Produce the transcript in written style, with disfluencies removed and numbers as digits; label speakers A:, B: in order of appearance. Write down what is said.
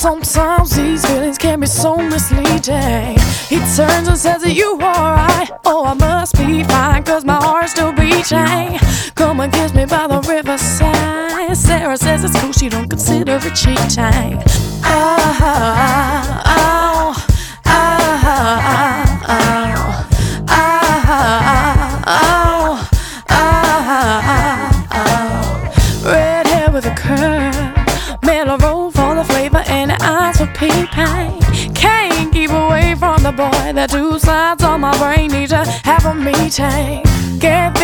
A: Sometimes these feelings can be so misleading. He turns and says, "Are you alright?" Oh, I must be fine, cause my heart's still beating. Come and kiss me by the riverside. Sarah says it's cool, she don't consider it cheating. Oh, oh, oh, red hair with a curl, mellow roll for the flavor, and eyes for peeping. Can't keep away from the boy. The two sides of my brain need to have a meeting. Get